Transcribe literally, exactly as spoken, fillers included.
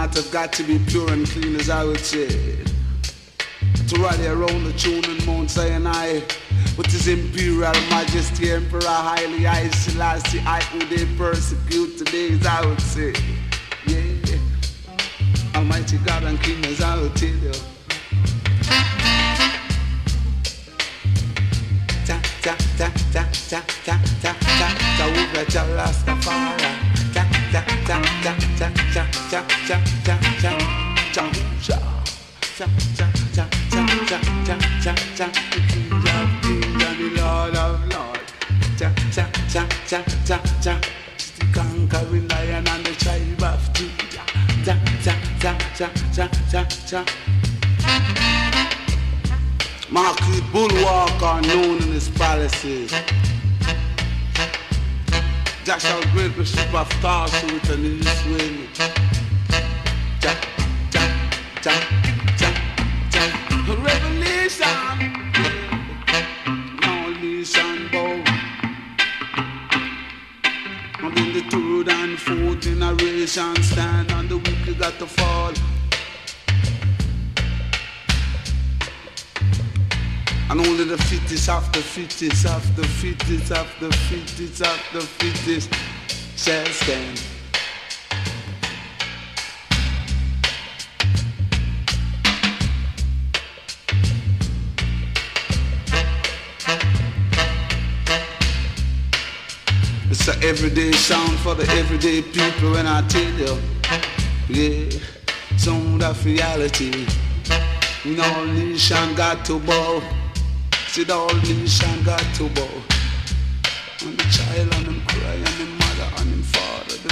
heart have got to be pure and clean, as I would say. To rally around the tune and Mount Sinai, with his imperial majesty, Emperor Haile I Selassie, I who they persecute today, as I would say. Yeah, Almighty God and King, as I would tell you. Ta ta ta ta ta ta ta ta ta ta Rastafari. Ta ta ta ta ta ta ta ta ta ta ta ta cha cha cha cha cha cha cha cha the King of Kings and the Lord of Lords. Cha cha cha cha cha cha the conquering lion and the tribe of Judah. Cha cha cha cha cha cha cha. Marquis Bulwark known in his palaces. Jah shall great the ship of Tarshish with an east wind. Cha cha cha. Revelation, now nation bow. And in the third and fourth generation stand, and the wicked got to fall. And only the fittest of the fittest of the fittest of the fittest of the fittest shall stand. It's an everyday sound for the everyday people when I tell you, yeah, sound of reality. You know, all nation got to bow. See, the whole nation got to bow. And the child and them cry and the mother and them father.